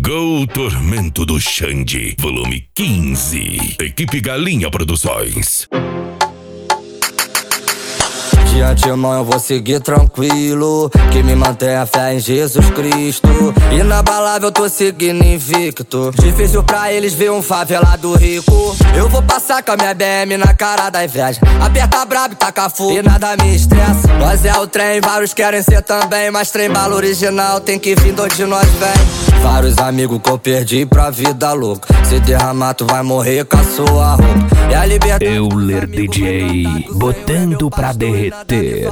Chegou o Tormento do Xande, volume 15. Equipe Galinha Produções. De antemão eu vou seguir tranquilo, que me mantém a fé em Jesus Cristo. Inabalável eu tô seguindo invicto. Difícil pra eles ver um favelado rico. Eu vou passar com a minha BM na cara da inveja. Aperta brabo e taca fogo e nada me estressa. Nós é o trem, vários querem ser também, mas trem bala original tem que vir de onde nós vem. Vários amigos que eu perdi pra vida louca. Se derramar tu vai morrer com a sua roupa. É a liberdade. Euler DJ, botando pra derreter.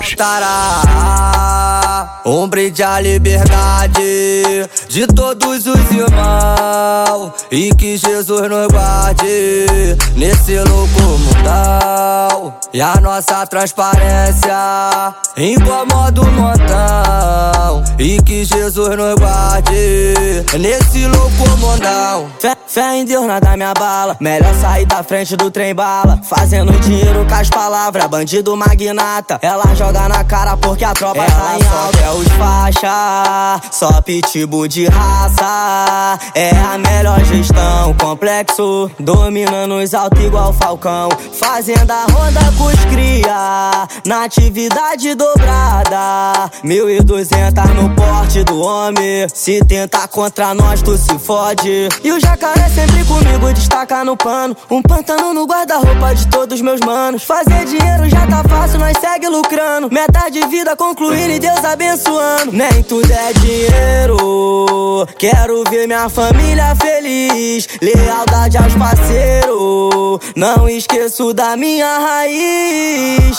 Um brinde à liberdade de todos os irmãos, e que Jesus nos guarde nesse louco mundão. E a nossa transparência incomoda o montão, e que Jesus nos guarde nesse louco mundão. Fé em Deus, nada me abala. Melhor sair da frente do trem bala, fazendo dinheiro com as palavras. Bandido magnata, ela joga na cara porque a tropa tá em alta. É os faixa, só pitbull de raça. É a melhor gestão, complexo, dominando os altos igual Falcão. Fazenda ronda com os cria, na atividade dobrada. 1.200 no porte do homem. Se tentar contra nós tu se fode. E o jacaré sempre comigo, destaca no pano. Um pantano no guarda-roupa de todos meus manos. Fazer dinheiro já tá fácil, nós segue lucrando. Meta de vida concluindo e Deus abençoando. Nem tudo é dinheiro, quero ver minha família feliz. Lealdade aos parceiros, não esqueço da minha raiz.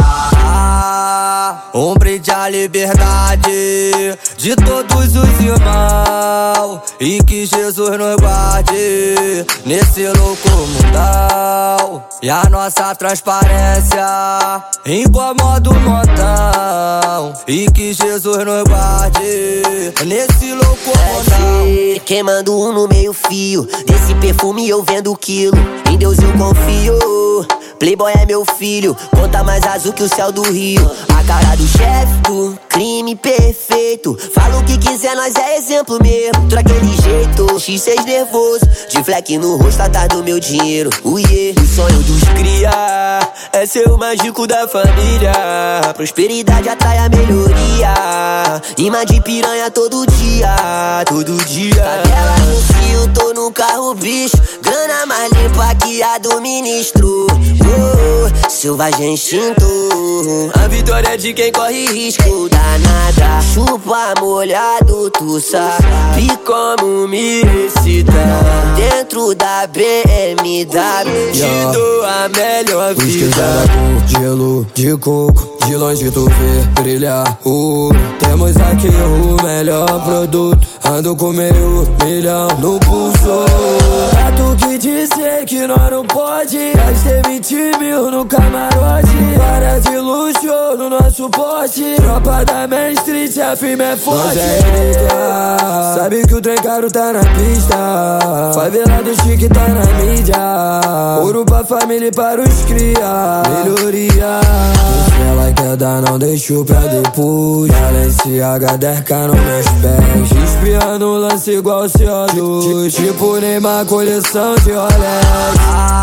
Um brinde à liberdade de todos os irmãos, e que Jesus nos guarde nesse louco mundão. E a nossa transparência incomoda o montão, e que Jesus nos guarde nesse louco mundão. Queimando um no meio fio, desse perfume eu vendo quilo. Em Deus eu confio, Playboy é meu filho, conta mais azul que o céu do Rio. A cara do chefe do crime perfeito, fala o que quiser, nós é exemplo mesmo. Daquele jeito, X6 nervoso, de fleque no rosto atrás do meu dinheiro. O sonho dos cria é ser o mágico da família. Prosperidade atrai a melhoria, imã de piranha todo dia, todo dia. Cadela no fio, tô no carro bicho, grana mais limpa que a do ministro. Selvagem instinto, a vitória é de quem corre risco. Danada, chupa molhado, tu sabe como me excitar. Dentro da BMW, te dou a melhor vida. Com gelo de coco, de longe tu vê brilhar o ouro. Temos aqui o melhor produto, ando com R$500 mil no pulso. É tu que dizer que nós não pode, gastei 20 mil no camarote. Para de luxo no nosso poste, tropa da Main Street, a firme é forte. Nós é relíquia, sabe que o trem caro tá na pista. Favelado chique tá na mídia, ouro pra família e para os cria. Melhoria, se ela quer dar não deixo pra depois. Balenciaga 10K nos meus pés, espiando o lance igual CO2, tipo Neymar coleção de Rolex.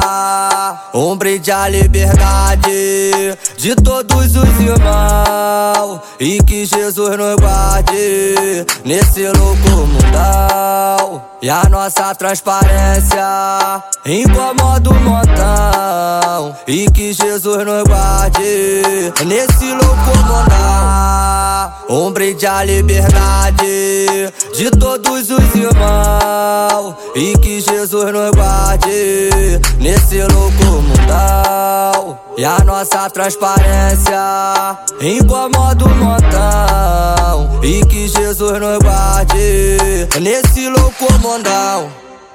Um brinde à liberdade de todos os irmãos, e que Jesus nos guarde nesse louco mundão. E a nossa transparência incomoda o montão, e que Jesus nos guarde nesse louco mundão. Um brinde à liberdade de todos os irmãos, e que Jesus nos guarde nesse louco mundão. E a nossa transparência incomoda o montão, e que Jesus nos guarde nesse louco mundão.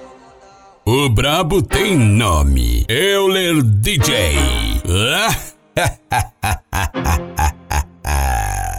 O brabo tem nome, Euler DJ.